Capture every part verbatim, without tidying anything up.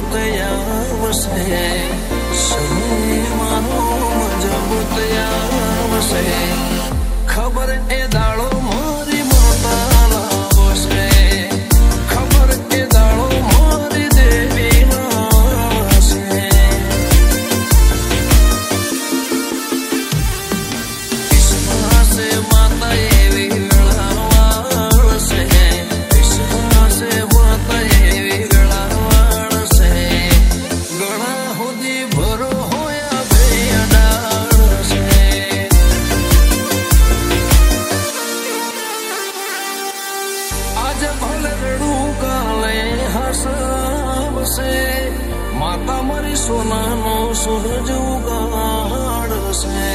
मजबूत आवसे समय मारो मजबूत आवसे खबर ए दाड़ो मारी माता लावसे खबर ए दाड़ो मारी देवी लावसे विश्वास माता एवी वेळावाळसे विश्वास माता एवी वेळावाळसे गळा होदी भरो होया बेडाळसे आज भले रडू काले हसावसे माता मारी सोनानो सूरज उगाड़से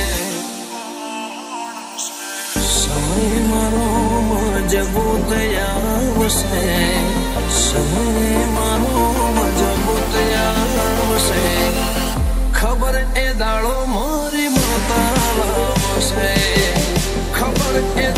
समय मारो मजबूत आवसे समय मारो मजबूत आवसे खबर ए दाड़ो मारी माता लावसे खबर ए